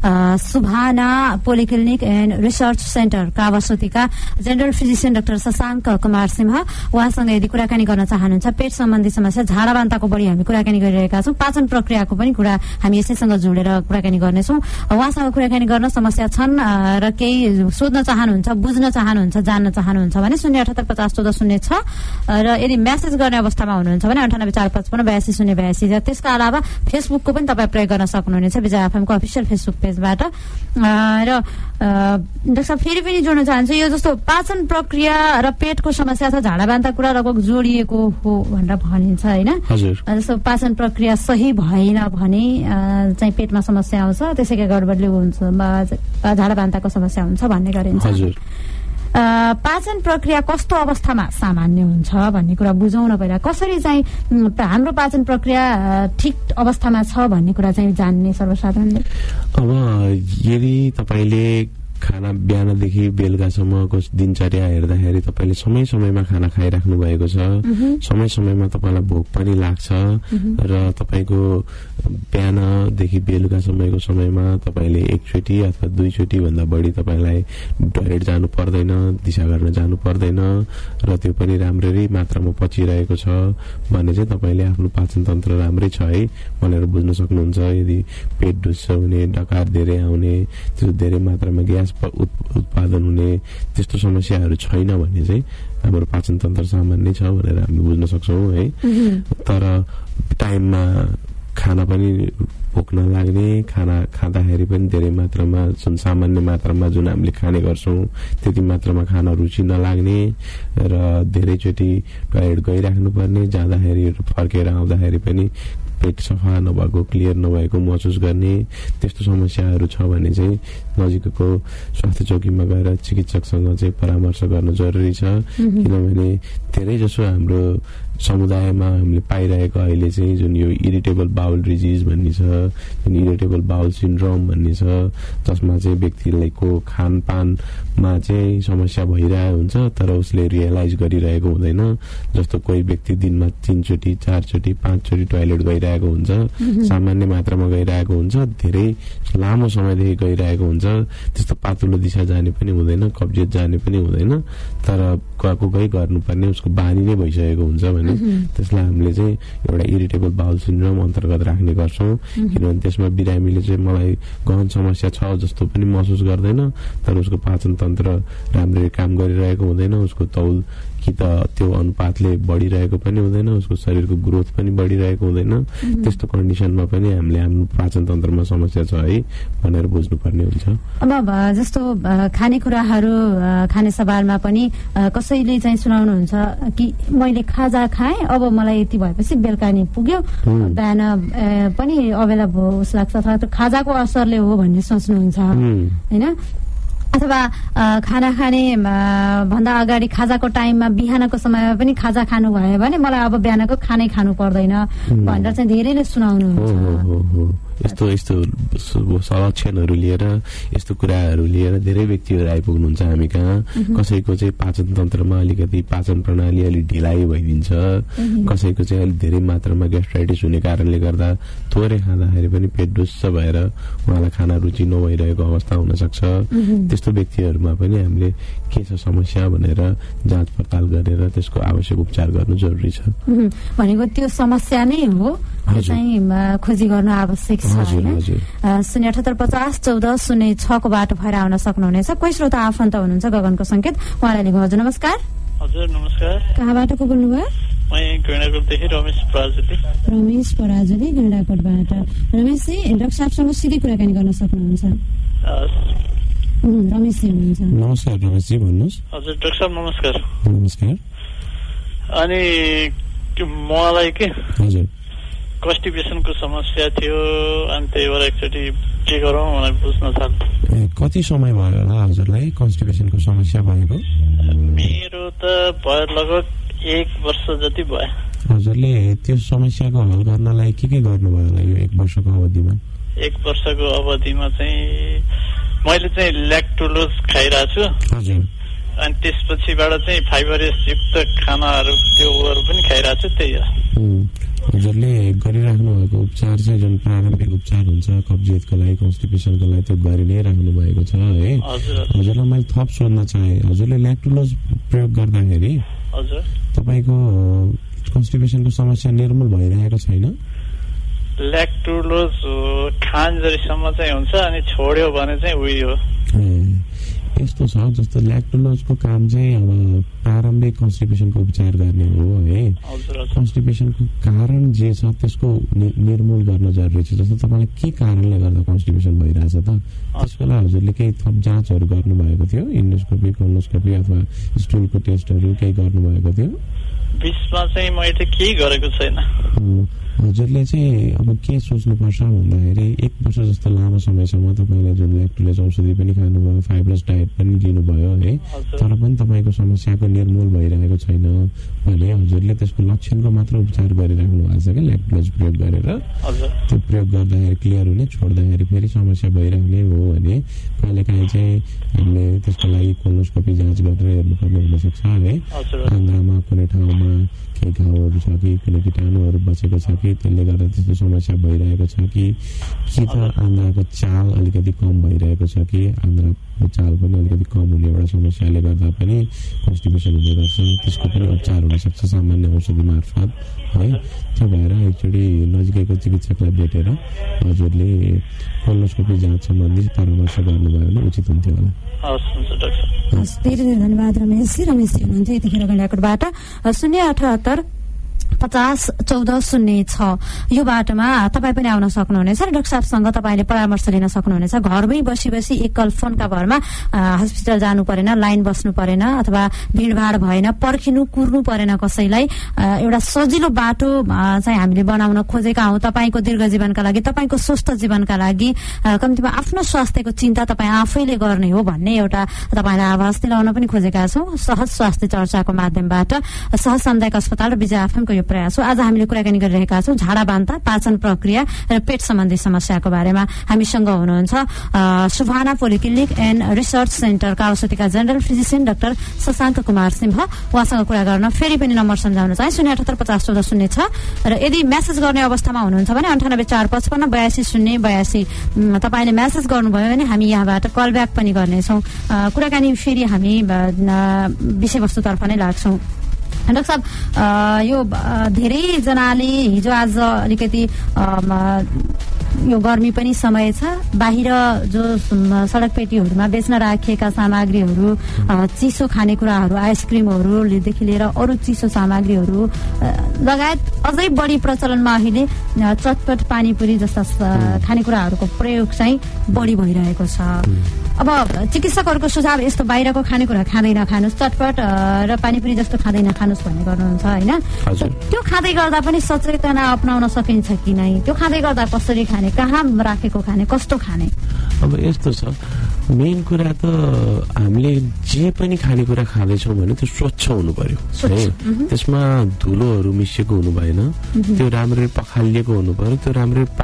Subhana polyclinic and research centre कावासोतीका general physician doctor Shashank Kumar Singh. उहाँसँग यदि कुराकानी गर्न चाहनुहुन्छ पेट सम्बन्धी समस्या, झाडा बान्ताको बढी हामी कुराकानी गरिरहेका छौँ, पाचन प्रक्रियाको पनि कुरा हामी यसैसँग जोडेर कुराकानी गर्नेछौँ। उहाँसँग कुराकानी गर्न समस्या छन् र केही सोध्न चाहनुहुन्छ, बुझ्न चाहनुहुन्छ, जान्न चाहनुहुन्छ भने 078501406 र यदि म्यासेज गर्ने अवस्थामा हुनुहुन्छ भने 9845582082 त्यसका अलावा फेसबुकको पनि तपाईँ प्रयोग गर्न सक्नुहुनेछ विजय एफएमको अफिसियल फेसबुक पेजबाट। र डाक्टर साहब फेरि पनि जोड्न चाहन्छु, यो जस्तो पाचन प्रक्रिया र पेटको समस्या छ, झाडा बान्ता कुरा लगभग जोडिएको हो भनेर भनिन्छ होइन? जस्तो पाचन प्रक्रिया सही भएन भने चाहिँ पेटमा समस्या आउँछ, त्यसैका गडबडले हुन्छ, झाडा बान्ताको समस्या हुन्छ भन्ने गरिन्छ। पाचन प्रक्रिया कस्तो अवस्थामा सामान्य हुन्छ भन्ने कुरा बुझौँ न पहिला। कसरी चाहिँ हाम्रो पाचन प्रक्रिया ठिक अवस्थामा छ भन्ने कुरा चाहिँ जान्ने सर्वसाधारणले? अब यदि तपाईँले खाना बिहानदेखि बेलुकासम्मको दिनचर्या हेर्दाखेरि तपाईँले समय समयमा खाना खाइराख्नु भएको छ, समय समयमा तपाईँलाई भोक पनि लाग्छ र तपाईँको बिहानदेखि बेलुकासम्मको समयमा तपाईँले एकचोटि अथवा दुईचोटि भन्दा बढी तपाईँलाई टोयलेट जानु पर्दैन, दिशा गर्न जानु पर्दैन र त्यो पनि राम्ररी मात्रामा पचिरहेको छ भने चाहिँ तपाईँले आफ्नो पाचन तन्त्र राम्रै छ है भनेर बुझ्न सक्नुहुन्छ। यदि पेट ढुस्छ हुने, डकार धेरै आउने, त्यो धेरै मात्रामा ग्यास उत्पादन हुने त्यस्तो समस्याहरू छैन भने चाहिँ हाम्रो पाचन तन्त्र सामान्य छ भनेर हामी बुझ्न सक्छौँ है। तर टाइममा खाना पनि भोक नलाग्ने, खाना खाँदाखेरि पनि धेरै मात्रामा जुन सामान्य मात्रामा जुन हामीले खाने गर्छौँ त्यति मात्रामा खाना रुचि नलाग्ने र धेरैचोटि टोयलेट गइराख्नु पर्ने, जाँदाखेरि फर्केर आउँदाखेरि पनि पेट सफा नभएको, क्लियर नभएको महसुस गर्ने, त्यस्तो समस्याहरू छ भने चाहिँ नजिकको स्वास्थ्य चौकीमा गएर चिकित्सकसँग चाहिँ परामर्श गर्न जरुरी छ। किनभने धेरै जसो हाम्रो समुदायमा हामीले पाइरहेको अहिले चाहिँ जुन यो इरिटेबल बाउल डिजिज भन्ने छ, जुन इरिटेबल बाउल सिन्ड्रोम भन्ने छ, जसमा चाहिँ व्यक्तिको खानपानमा चाहिँ समस्या भइरहेको हुन्छ तर उसले रियलाइज गरिरहेको हुँदैन। जस्तो कोही व्यक्ति दिनमा 3 चोटि 4 चोटि 5 चोटि टोयलेट गइरहेको हुन्छ, सामान्य मात्रामा गइरहेको हुन्छ, धेरै लामो समयदेखि गइरहेको हुन्छ, त्यस्तो पातुलो दिशा जाने पनि हुँदैन, कब्जियत जाने पनि हुँदैन, तर कोही गर्नुपर्ने उसको बानी नै भइसकेको हुन्छ भने त्यसलाई हामीले चाहिँ एउटा इरिटेबल बाउल सिन्ड्रोम अन्तर्गत राख्ने गर्छौँ। किनभने त्यसमा बिरामीले चाहिँ मलाई गहन समस्या छ जस्तो पनि महसुस गर्दैन, तर उसको पाचन तन्त्र राम्ररी काम गरिरहेको हुँदैन, उसको तौल कि त त्यो अनुपातले बढिरहेको पनि हुँदैन, उसको शरीरको ग्रोथ पनि बढिरहेको हुँदैन। त्यस्तो कन्डिसनमा पनि हामीले हाम्रो पाचन तन्त्रमा समस्या छ है भनेर बुझ्नुपर्ने हुन्छ। अब जस्तो खानेकुराहरू खाने सवालमा पनि कसैले चाहिँ सुनाउनुहुन्छ कि मैले खाजा खाएँ, अब मलाई यति भएपछि बेलुका नि पुग्यो, बिहान पनि अबेला उस लाग्छ, अथवा खाजाको असरले हो भन्ने सोच्नुहुन्छ होइन? अथवा खाना खाने भन्दा अगाडि खाजाको टाइममा बिहानको समयमा पनि खाजा खानु भयो भने मलाई अब बिहानको खानै खानु पर्दैन भनेर चाहिँ धेरैले सुनाउनुहुन्छ। यस्तो यस्तो लक्षणहरू लिएर यस्तो कुराहरू लिएर धेरै व्यक्तिहरू आइपुग्नुहुन्छ हामी कहाँ। कसैको चाहिँ पाचन तन्त्रमा अलिकति पाचन प्रणाली अलिक ढिलाइ भइदिन्छ, कसैको चाहिँ अलिक धेरै मात्रामा ग्यास्ट्राइटिस हुने कारणले गर्दा थोरै खाँदाखेरि पनि पेट डुस्स भएर उहाँलाई खाना रुचि नभइरहेको अवस्था हुन सक्छ। त्यस्तो व्यक्तिहरूमा पनि हामीले के छ समस्या भनेर जाँच पडताल गरेर त्यसको आवश्यक उपचार गर्नु जरुरी छ। भनेको त्यो समस्या नै हो चाहिँ खोजी गर्नु आवश्यक छ। 078501406 को बाटो भएर आउन सक्नुहुनेछ। कोही श्रोता आफन्त हुनुहुन्छ गगनको संकेत, उहाँलाई लिएको। हजुर नमस्कार। हजुर नमस्कार। कहाँबाट को बोल्नुभयो? म गैंडाकोटदेखि रमेश पराजुली। रमेश पराजुली गैंडाकोटबाट। रमेशजी डाक्टर साहबसँग सिधै कुराकानी गर्न सक्नुहुन्छ। रमेशजी हुनुहुन्छ। नमस्कार रमेशजी, भन्नुहोस्। हजुर डाक्टर साहब नमस्कार। नमस्कार। अनि मलाई के हजुर कन्स्टिपेसनको समस्या थियो, अनि त्यही भएर एकचोटि के गरौँ मलाई बुझ्न थाल्यो। कति समय भयो होला हजुरलाई कन्स्टिपेसनको समस्या भएको? मेरो त भयो लगभग 1 वर्ष जति भयो। हजुरले त्यो समस्याको हल गर्नलाई के गर्नुभयो होला यो 1 वर्षको अवधिमा? 1 वर्षको अवधिमा चाहिँ मैले चाहिँ ल्याक्टोलोज खाइरहेको छु। हजुर। अनि त्यसपछिबाट चाहिँ फाइबरस युक्त खानाहरू त्योहरू पनि खाइरहेको छु। त्यही हो। हजुरले गरिराख्नु भएको उपचार चाहिँ जुन प्रारम्भिक उपचार हुन्छ कब्जियतको लागि, कन्स्टिपेसनको लागि, त्यो गरि नै राख्नु भएको छ है। हजुरलाई मैले थप सोध्न चाहे, हजुरले ल्याक्टोलोज प्रयोग गर्दाखेरि हजुर तपाईको कन्स्टिपेसनको समस्या निर्मूल भइरहेको छैन? ल्याक्टोलोज खान्जरीसम्म चाहिँ हुन्छ, अनि छोड्यो भने चाहिँ उयो यस्तो छ जस्तो ल्याक्टोलोजको काम चाहिँ अब प्रारम्भिक कन्स्टिपेसनको उपचार गर्ने हो है। कन्स्टिपेसनको कारण जे छ त्यसको निर्मूल गर्न जरुरी छ। जस्तो तपाईँलाई के कारणले गर्दा कन्स्टिपेसन भइरहेछ त त्यस बेला हजुरले केही थप जाँचहरू गर्नुभएको थियो? इन्डोस्कोपी, कोलोनोस्कोपी अथवा स्टुलको टेस्टहरू केही गर्नुभएको थियो? बिचमा चाहिँ मैले केही गरेको छैन। हजुरले चाहिँ अब के सोच्नुपर्छ भन्दाखेरि 1 वर्ष जस्तो लामो समयसम्म तपाईँले जुन ल्याक्टोलोज औषधि पनि खानुभयो, फाइब्रस डायट पनि लिनुभयो है, तर पनि तपाईँको समस्याको निर्मूल भइरहेको छैन भने हजुरले त्यसको लक्षणको मात्र उपचार गरिराख्नु भएको छ क्या ल्याक्टोलोज प्रयोग गरेर। त्यो प्रयोग गर्दाखेरि क्लियर हुने, छोड्दाखेरि फेरि समस्या भइरहने हो भने कहिलेकाहीँ चाहिँ हामीले त्यसको लागि कोलोनोस्कोपी जाँच गरेर हेर्नुपर्ने हुनसक्छ है। आन्द्रामा कुनै ठाउँमा केही घाउहरू छ कि कुनै कीटाणुहरू बसेको छ कि त्यसले गर्दा त्यस्तो समस्या भइरहेको छ कि त आन्द्राको चाल अलिकति कम भइरहेको छ कि आन्द्राको चाल पनि अलिकति कम हुने एउटा समस्याले गर्दा पनि कन्स्टिपेसन हुने गर्छ। त्यसको पनि उपचार हुनसक्छ सामान्य औषधि मार्फत है। त्यो भएर एकचोटि नजिकैको चिकित्सकलाई भेटेर हजुरले कोलोनोस्कोपी जाँच सम्बन्धी परामर्श गर्नुभयो भने उचित हुन्थ्यो होला। हस्, धेरै धेरै धन्यवाद रमेशजी। रमेशजी हुनुहुन्थ्यो यतिखेर गैंडाकोटबाट। 078501406 यो बाटोमा तपाईँ पनि आउन सक्नुहुनेछ र डाक्टर साहबसँग तपाईँले परामर्श लिन सक्नुहुनेछ। घरमै बसी बसी एकल फोनका भरमा हस्पिटल जानु परेन, लाइन बस्नु परेन, अथवा भिडभाड भएन, पर्खिनु कुर्नु परेन कसैलाई। एउटा सजिलो बाटो चाहिँ हामीले बनाउन खोजेका हौं तपाईँको दीर्घ जीवनका लागि, तपाईँको स्वस्थ जीवनका लागि। कम्तीमा आफ्नो स्वास्थ्यको चिन्ता तपाईँ आफैले गर्ने हो भन्ने एउटा तपाईँलाई आवाज दिलाउन पनि खोजेका छौं सहज स्वास्थ्य चर्चाको माध्यमबाट। सहज सामुदायिक अस्पताल र विजय एफएमको यो प्रयास हो। आज हामीले कुराकानी गरिरहेका छौं झाडा बान्ता, पाचन प्रक्रिया र पेट सम्बन्धी समस्याको बारेमा। हामीसँग हुनुहुन्छ सुभाना पोलिक्लिनिक एन्ड रिसर्च सेन्टरका औषधिका general physician doctor Shashank Kumar Singh. उहाँसँग कुरा गर्न फेरि पनि नम्बर सम्झाउन चाहे 078501406 र यदि मेसेज गर्ने अवस्थामा हुनुहुन्छ भने 9845582082। तपाईले मेसेज गर्नुभयो भने हामी यहाँबाट कल ब्याक पनि गर्नेछौं। कुराकानी फेरि हामी विषयवस्तुतर्फ नै लाग्छौं। डाक्टर साहब, यो धेरै जनाले हिजो आज अलिकति यो गर्मी पनि समय छ, बाहिर जो सडक पेटीहरूमा बेच्न राखिएका सामग्रीहरू, चिसो खानेकुराहरू, आइसक्रिमहरूदेखि लिएर अरू चिसो सामग्रीहरू लगायत अझै बढी प्रचलनमा अहिले चटपट पानीपुरी जस्ता खानेकुराहरूको प्रयोग चाहिँ बढी भइरहेको छ। अब चिकित्सकहरूको सुझाव यस्तो बाहिरको खानेकुरा खाँदै नखानुस्, चटपट र पानीपुरी जस्तो खाँदै नखानुस् भन्ने गर्नुहुन्छ होइन? त्यो खाँदै गर्दा पनि सचेतना अपनाउन सकिन्छ कि नै? त्यो खाँदै गर्दा कसरी खाने, कहाँ राखेको खाने, कस्तो खाने? अब यस्तो छ, मेन कुरा त हामीले जे पनि खानेकुरा खाँदैछौँ भने त्यो स्वच्छ हुनु पर्यो है। त्यसमा धुलोहरू मिसिएको हुनु भएन, त्यो राम्ररी पखालिएको हुनु पर्यो, त्यो राम्ररी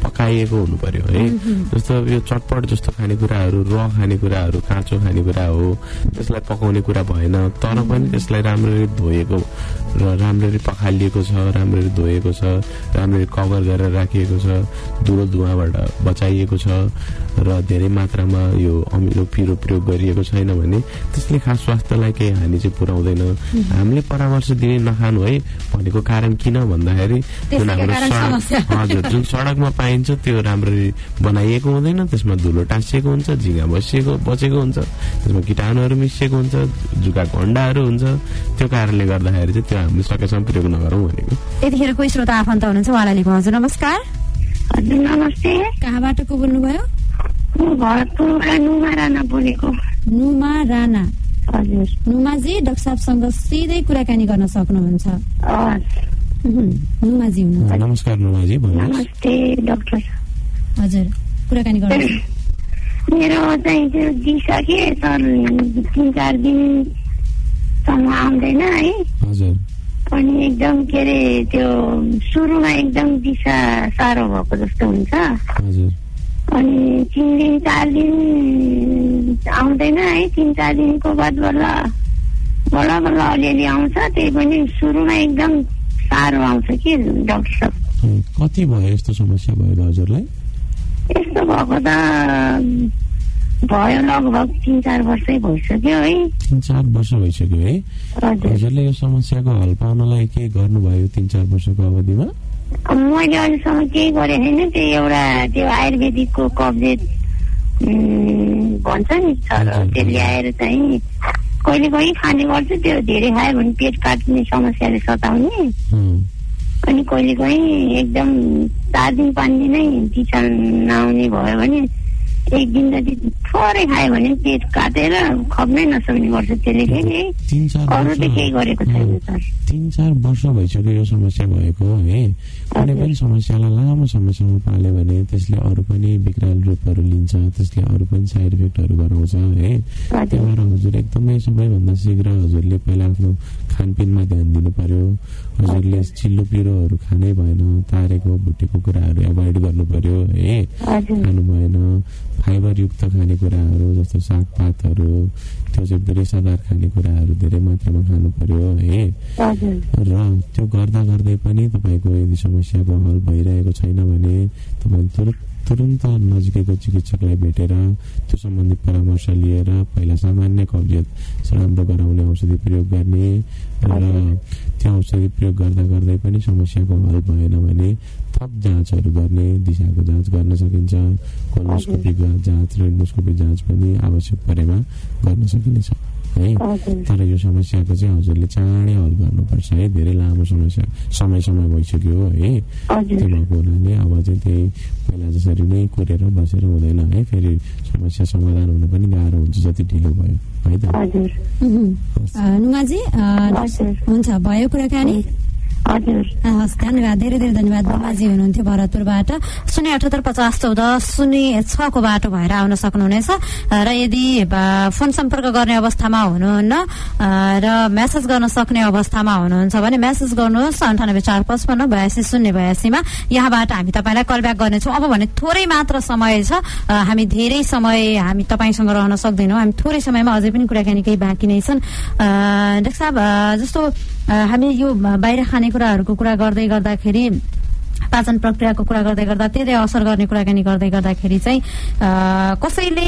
पकाइएको हुनु पर्यो है। जस्तो यो चटपट जस्तो खानेकुराहरू, र खानेकुराहरू, काँचो खानेकुरा हो, त्यसलाई पकाउने कुरा भएन। तर पनि त्यसलाई राम्ररी धोएको र राम्ररी पखालिएको छ, राम्ररी धोएको छ, राम्ररी कभर गरेर राखिएको छ, धुलो धुवाबाट बचाइएको छ र धेरै मात्रामा यो अमिलो पिरो प्रयोग गरिएको छैन भने त्यसले खास स्वास्थ्यलाई केही हानि चाहिँ पुर्याउँदैन। हामीले परामर्श दिने नखानु है भनेको कारण किन भन्दाखेरि हजुर जुन सडकमा पाइन्छ त्यो राम्ररी बनाइएको हुँदैन, त्यसमा धुलो टाँसिएको हुन्छ, झिँगा बचेको हुन्छ, त्यसमा कीटाणुहरू मिसिएको हुन्छ, जुकाको अन्डाहरू हुन्छ। त्यो कारणले गर्दाखेरि चाहिँ त्यो हामीले सकेसम्म प्रयोग नगरौँ भनेको। यतिखेर कोही श्रोता आफन्त हुनुहुन्छ, उहाँलाई लिनु। हजुर नमस्कार। हजुर नमस्ते। कहाँबाट को बोल्नुभयो? नुमा राणा बोलेको। नुमा राणा। हजुर। नुमाजी डाक्टर साहबसँग सिधै कुराकानी गर्न सक्नुहुन्छ। नुमाजी हुनुहुन्छ। नमस्कार नुमाजी। नमस्ते डाक्टर। हजुर कुराकानी गर्नु। मेरो चाहिँ त्यो दिइसके सर 3-4 दिनसम्म आउँदैन है। हजुर। अनि एकदम के अरे त्यो सुरुमा एकदम दिशा साह्रो भएको जस्तो हुन्छ। हजुर। अनि 3 दिन 4 दिन आउँदैन है। 3-4 दिनको बाद बल्ल अलिअलि आउँछ। त्यही पनि सुरुमा एकदम साह्रो आउँछ कि डाक्टर साहब। कति भयो यस्तो समस्या भयो हजुरलाई? यस्तो भएको त भयो लगभग 3-4 वर्षै भइसक्यो है। 3-4 वर्ष भइसक्यो है। हजुरले यो समस्याको हल पाउनलाई के गर्नुभयो 3-4 वर्षको अवधिमा? मैले अहिलेसम्म केही गरेको छैन। त्यो एउटा त्यो आयुर्वेदिकको कब्जेट भन्छ नि सर, त्यो ल्याएर चाहिँ कहिले कहिले खाने गर्छु। त्यो धेरै खायो भने पेट काट्ने समस्याले सताउने। अनि कहिले कहीँ एकदम 4 दिन 5 दिनै दिशा नआउने भयो भने 1 दिन जति थोरै खायो भने पेट काटेर खप्नै नसक्ने गर्छ। त्यसले फेरि अरू त केही गरेको छैन सर। 3-4 वर्ष भइसक्यो यो समस्या भएको है। कुनै पनि समस्यालाई लामो समयसम्म पाल्यो भने त्यसले अरू पनि विकराल रूपहरू लिन्छ, त्यसले अरू पनि साइड इफेक्टहरू गराउँछ है। त्यही भएर हजुर एकदमै सबैभन्दा शीघ्र हजुरले पहिला आफ्नो खानपिनमा ध्यान दिनु पर्यो। हजुरले चिल्लो पिरोहरू खानै भएन, तारेको भुटेको कुराहरू एभोइड गर्नु पर्यो है। खानु भएन। फाइबरयुक्त खानेकुराहरू जस्तो सागपातहरू, त्यो चाहिँ रेसादार खानेकुराहरू धेरै मात्रामा खानु पर्यो है। र त्यो गर्दा गर्दै पनि तपाईँको यदि समस्याको हल भइरहेको छैन भने तपाईँ तुरन्त नजिकैको चिकित्सकलाई भेटेर त्यो सम्बन्धी परामर्श लिएर पहिला सामान्य कब्जियत राम्रो गराउने औषधि प्रयोग गर्ने र त्यो औषधि प्रयोग गर्दा गर्दै पनि समस्याको हल भएन भने थप जाँचहरू गर्ने, दिशाको जाँच गर्न सकिन्छ। कोलोनोस्कोपी जाँच र एन्डोस्कोपी जाँच पनि आवश्यक परेमा गर्न सकिनेछ है। तर यो समस्याको चाहिँ हजुरले चाँडै हल गर्नुपर्छ है। धेरै लामो समय भइसक्यो है। त्यो भएको हुनाले अब चाहिँ त्यही पहिला जसरी नै कुरेर बसेर हुँदैन है। फेरि समस्या समाधान हुन पनि गाह्रो हुन्छ जति ढिलो भयो है त। नुमाजी हुन्छ भयो कुराकानी। हस् धन्यवाद, धेरै धेरै धन्यवाद। बाबाजी हुनुहुन्थ्यो भरतपुरबाट। 0785014 को बाटो भएर आउन सक्नुहुनेछ र यदि फोन सम्पर्क गर्ने अवस्थामा हुनुहुन्न र मेसेज गर्न सक्ने अवस्थामा हुनुहुन्छ भने मेसेज गर्नुहोस् 9845582082 मा। यहाँबाट हामी तपाईँलाई कल ब्याक गर्नेछौँ। अब भने थोरै मात्र समय छ, हामी धेरै समय हामी तपाईँसँग रहन सक्दैनौँ। हामी थोरै समयमा अझै पनि कुराकानी केही बाँकी नै छन्। डाक्टर साहब जस्तो हामी यो बाहिर खानेकुराहरूको कुरा गर्दै गर्दाखेरि, पाचन प्रक्रियाको कुरा गर्दै गर्दा, त्यसले असर गर्ने कुराकानी गर्दै गर्दाखेरि चाहिँ कसैले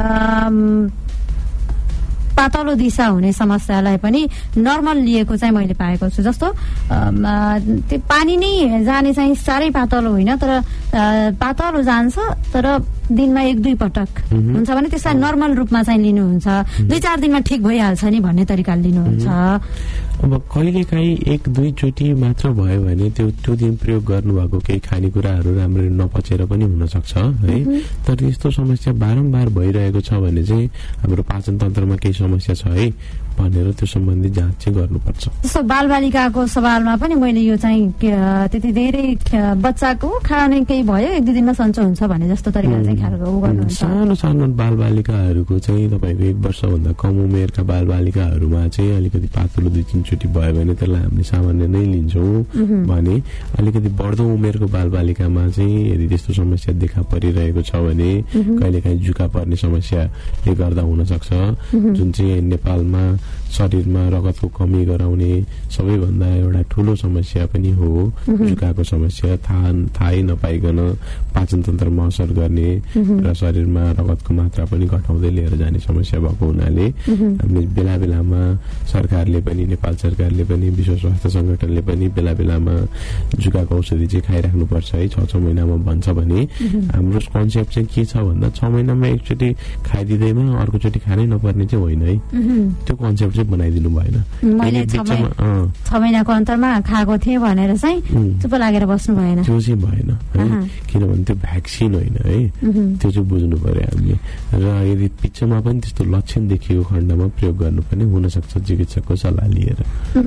पातलो दिशा हुने समस्यालाई पनि नर्मल लिएको चाहिँ मैले पाएको छु। जस्तो त्यो पानी नै जाने चाहिँ साह्रै पातलो होइन, तर पातलो जान्छ, तर दिनमा 1-2 पटक हुन्छ भने त्यसलाई नर्मल रूपमा चाहिँ लिनुहुन्छ। 2-4 दिनमा ठिक भइहाल्छ नि भन्ने तरिकाले लिनुहुन्छ। अब कहिलेकाहीँ 1-2 चोटि मात्र भयो भने त्यो दिन प्रयोग गर्नुभएको केही खानेकुराहरू राम्ररी नपचेर पनि हुन सक्छ है। तर यस्तो समस्या बारम्बार भइरहेको छ भने चाहिँ हाम्रो पाचन तन्त्रमा केही समस्या छ है। भनेर त्यो सम्बन्धी जाँच चाहिँ गर्नुपर्छ। जस्तो बालबालिकाको सवालमा पनि मैले यो चाहिँ त्यति धेरै बच्चाको खाने केही भयो 1-2 दिनमा सन्चो हुन्छ भने जस्तो तरिकाले चाहिँ खालको सानो सानो बालबालिकाहरूको चाहिँ तपाईँको 1 वर्षभन्दा कम उमेरका बालबालिकाहरूमा चाहिँ अलिकति पातलो 2-3 चोटि भयो भने त्यसलाई हामीले सामान्य नै लिन्छौँ भने अलिकति बढ्दो उमेरको बालबालिकामा चाहिँ यदि त्यस्तो समस्या देखा परिरहेको छ भने कहिलेकाहीँ जुका पर्ने समस्याले गर्दा हुन सक्छ, जुन चाहिँ नेपालमा शरीरमा रगतको कमी गराउने सबैभन्दा एउटा ठूलो समस्या पनि हो। जुकाको समस्या थाहै नपाइकन पाचन तन्त्रमा असर गर्ने र शरीरमा रगतको मात्रा पनि घटाउँदै लिएर जाने समस्या भएको हुनाले हामीले बेला बेलामा सरकारले पनि, नेपाल सरकारले पनि, विश्व स्वास्थ्य संगठनले पनि बेला बेलामा जुकाको औषधि चाहिँ खाइराख्नुपर्छ है। 6 महिनामा भन्छ भने हाम्रो कन्सेप्ट चाहिँ के छ भन्दा 6 महिनामा एकचोटि खाइदिँदैमा अर्कोचोटि खानै नपर्ने चाहिँ होइन है। त्यो कन्सेप्ट चाहिँ बनाइदिनु भएन। मैले 6 महिनाको अन्तरमा खाएको थिएँ भनेर चाहिँ चुप लागेर बस्नु भएन, त्यो चाहिँ भएन है, किनभने त्यो भ्याक्सिन होइन है, त्यो चाहिँ बुझ्नु पर्यो हामीले। र यदि पिच्छमा पनि त्यस्तो लक्षण देखिएको खण्डमा प्रयोग गर्नुपर्ने हुनसक्छ चिकित्सकको सल्लाह लिएर।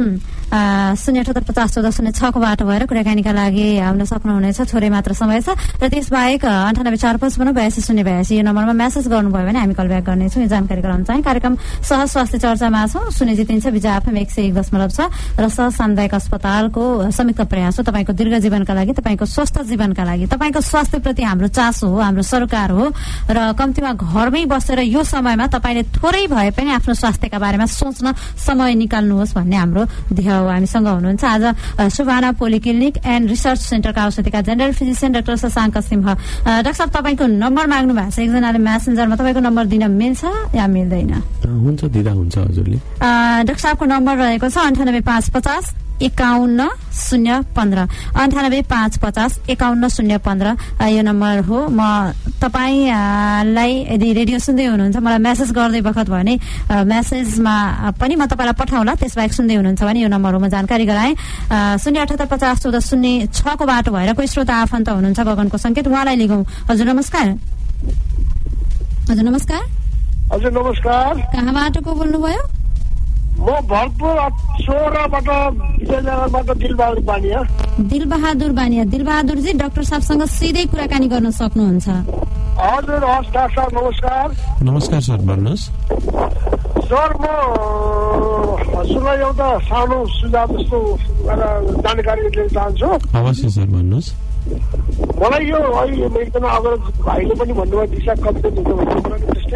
078501406 को बाटो भएर कुराकानीका लागि आउन सक्नुहुनेछ, थोरै मात्र समय छ। र त्यसबाहेक 9845528082 यो नम्बरमा मेसेज गर्नुभयो भने हामी कल ब्याक गर्नेछौँ। यो जानकारी गराउन चाहे कार्यक्रम सहज स्वास्थ्य चर्चामा छौँ। सुने जितिन्छ विजय एफएम 101.6 र सहज सामुदायिक अस्पतालको संयुक्त प्रयास हो तपाईँको दीर्घ जीवनका लागि, तपाईँको स्वस्थ जीवनका लागि। तपाईँको स्वास्थ्यप्रति हाम्रो चासो हो, हाम्रो सरकार हो र कम्तीमा घरमै बसेर यो समयमा तपाईँले थोरै भए पनि आफ्नो स्वास्थ्यका बारेमा सोच्न समय निकाल्नुहोस् भन्ने हाम्रो ध्येय हो। हामीसँग हुनुहुन्छ आज सुभाना पोलिक्लिनिक एन्ड रिसर्च सेन्टरका औषधिका general physician doctor Shashank Singh. Doctor साहब, तपाईँको नम्बर माग्नु भएको छ, एकजनाले म्यासेन्जरमा तपाईँको नम्बर दिन मिल्छ या मिल्दैन? हुन्छ, दिँदा हुन्छ हजुरले। डाक्टर साहबको नम्बर रहेको छ 9855 51015 9855 यो नम्बर हो। म तपाईँलाई यदि रेडियो सुन्दै हुनुहुन्छ मलाई मेसेज गर्दै बखत भने मेसेजमा पनि म तपाईँलाई पठाउँला, त्यसबाहेक सुन्दै हुनुहुन्छ भने यो नम्बर हो। म जानकारी गराएँ 078501406 को बाटो भएर कोही श्रोता आफन्त हुनुहुन्छ गगनको सङ्केत, उहाँलाई लिगौँ। हजुर नमस्कार। हजुर नमस्कार। हजुर नमस्कार। कहाँबाट को बोल्नुभयो? म भरतपुर 16बाट विजयनगरबाट दिलबहादुर बानिया। दिलबहादुर बानिया। दिलबहादुरजी, डाक्टर साहबसँग सिधै कुराकानी गर्न सक्नुहुन्छ। हजुर, हस् डाक्टर साहब नमस्कार। नमस्कार सर, भन्नुहोस्। सर, म हजुरलाई एउटा सानो सुझाव जस्तो जानकारी लिन चाहन्छु। अवश्य सर, भन्नुहोस्। मलाई यो अहिले एकजना अग्रज भाइले पनि भन्नुभयो दिशा कम्प्लेन हुन्छ भने त्यस्तै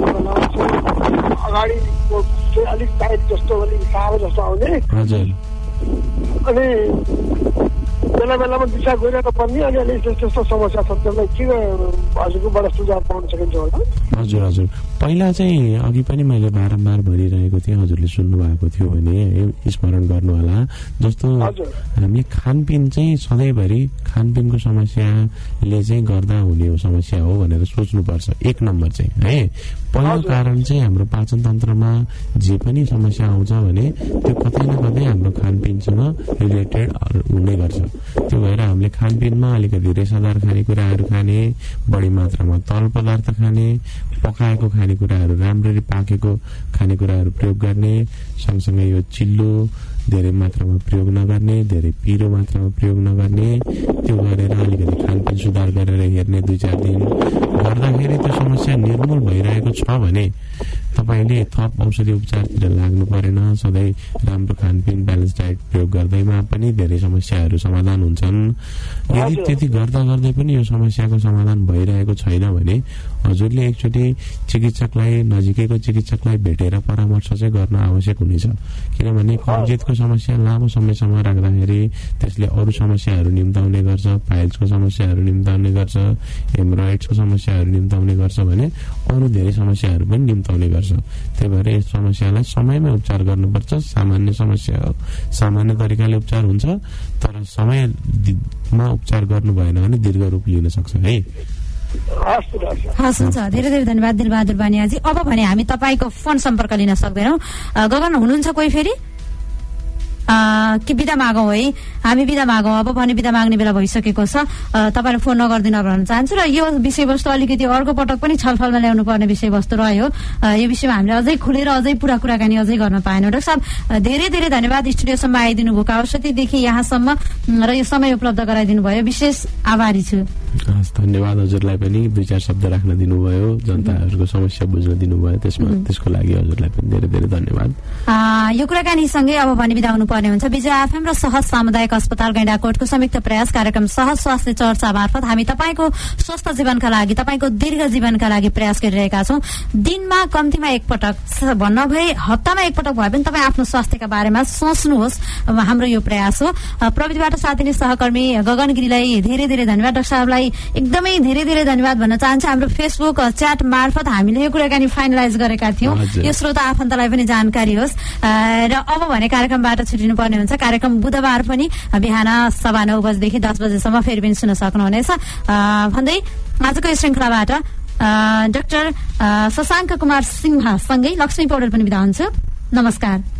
अगाडि अलिक टाइट जस्तो अलिक साह्रो जस्तो आउने, अनि बेला बेलामा दिशा गइरहेको पर्ने, अनि अलिक त्यस्तो समस्या छ। त्यसलाई के हजुरकोबाट सुझाव पाउन सकिन्छ होला? हजुर हजुर, पहिला चाहिँ अघि पनि मैले बारम्बार भनिरहेको थिएँ, हजुरले सुन्नु भएको थियो भने स्मरण गर्नु होला। जस्तो हामीले खानपिन चाहिँ सधैँभरि खानपिनको समस्याले चाहिँ गर्दा हुने समस्या हो भनेर सोच्नुपर्छ। 1 नम्बर चाहिँ है, पहिलो कारण चाहिँ हाम्रो पाचन तन्त्रमा जे पनि समस्या आउँछ भने त्यो कतै न कतै हाम्रो खानपिनसँग रिलेटेड हुने गर्छ। त्यो भएर हामीले खानपिनमा अलिकति रेसादार खानेकुराहरू खाने, बढी मात्रामा तरल पदार्थ खाने, पकाएको खानेकुराहरू, राम्ररी पाकेको खानेकुराहरू प्रयोग गर्ने, सँगसँगै यो चिल्लो धेरै मात्रामा प्रयोग नगर्ने, धेरै पिरो मात्रामा प्रयोग नगर्ने, त्यो गरेर अलिकति खानपिन सुधार गरेर हेर्ने 2-4 दिन गर्दाखेरि त्यो समस्या निर्मूल भइरहेको छ भने तपाईँले थप औषधि उपचारतिर लाग्नु परेन। सधैँ राम्रो खानपिन, ब्यालेन्स डाइट प्रयोग गर्दैमा पनि धेरै समस्याहरू समाधान हुन्छन्। यदि त्यति गर्दा गर्दै पनि यो समस्याको समाधान भइरहेको छैन भने हजुरले एकचोटि चिकित्सकलाई, नजिकैको चिकित्सकलाई भेटेर परामर्श चाहिँ गर्न आवश्यक हुनेछ। किनभने कब्जियतको समस्या लामो समयसम्म राख्दाखेरि त्यसले अरू समस्याहरू निम्ताउने गर्छ, पाइल्सको समस्याहरू निम्ताउने गर्छ, हेमरोइड्सको समस्याहरू निम्ताउने गर्छ भने अरू धेरै समस्याहरू पनि निम्ताउने गर्छ। त्यही भएर यस समस्यालाई समयमै उपचार गर्नुपर्छ। सामान्य समस्या हो, सामान्य तरिकाले उपचार हुन्छ, तर समयमा उपचार गर्नु भएन भने दीर्घ रूप लिन सक्छ है। हस्, हुन्छ, धेरै धेरै धन्यवाद दिलबहादुर बानियाजी। अब भने हामी तपाईँको फोन सम्पर्क लिन सक्दैनौँ। गगन हुनुहुन्छ कोही फेरि? कि बिदा मागौँ है, हामी बिदा मागौँ अब भने बिदा माग्ने बेला भइसकेको छ। तपाईँले फोन नगरिदिनु भन्न चाहन्छु र यो विषयवस्तु अलिकति अर्को पटक पनि छलफलमा ल्याउनु पर्ने विषयवस्तु रह्यो। यो विषयमा हामीले अझै खुलेर अझै कुराकानी अझै गर्न पाएनौँ। डाक्टर साहब धेरै धेरै धन्यवाद स्टुडियोसम्म आइदिनु भयो, काउसतीदेखि यहाँसम्म र यो समय उपलब्ध गराइदिनु भयो, विशेष आभारी छु। धन्यवाद हजुरलाई पनि 2-4 शब्द राख्न दिनुभयो, जनताहरूको समस्या बुझ्न दिनुभयो, त्यसको लागि हजुरलाई पनि धेरै धेरै धन्यवाद। यो कुराकानीसँगै अब भने बिदा हुनुपर्ने हुन्छ। विजय एफएम र सहज सामुदायिक अस्पताल गैंडाकोटको संयुक्त प्रयास कार्यक्रम सहज स्वास्थ्य चर्चा मार्फत हामी तपाईँको स्वस्थ जीवनका लागि, तपाईँको दीर्घ जीवनका लागि प्रयास गरिरहेका छौँ। दिनमा कम्तीमा एकपटक भन्न भए हप्तामा एकपटक भए पनि तपाईँ आफ्नो स्वास्थ्यका बारेमा सोच्नुहोस्, हाम्रो यो प्रयास हो। प्रविधिबाट साथ दिने सहकर्मी गगन गिरीलाई धेरै धेरै धन्यवाद। डाक्टर साहबलाई एकदमै धेरै धेरै धन्यवाद भन्न चाहन्छु। हाम्रो फेसबुक च्याट मार्फत हामीले यो कुराकानी फाइनलाइज गरेका थियौँ, यो श्रोता आफन्तलाई पनि जानकारी होस्। र अब भने कार्यक्रमबाट छुटिनु पर्ने हुन्छ। कार्यक्रम बुधबार पनि बिहान 9:15 बजेदेखि 10 बजेसम्म फेरि पनि सुन्न सक्नुहुनेछ भन्दै आजको यो श्रृङ्खलाबाट डाक्टर शशाङ्क कुमार सिन्हासँगै लक्ष्मी पौडेल पनि बिदा हुन्छु। नमस्कार।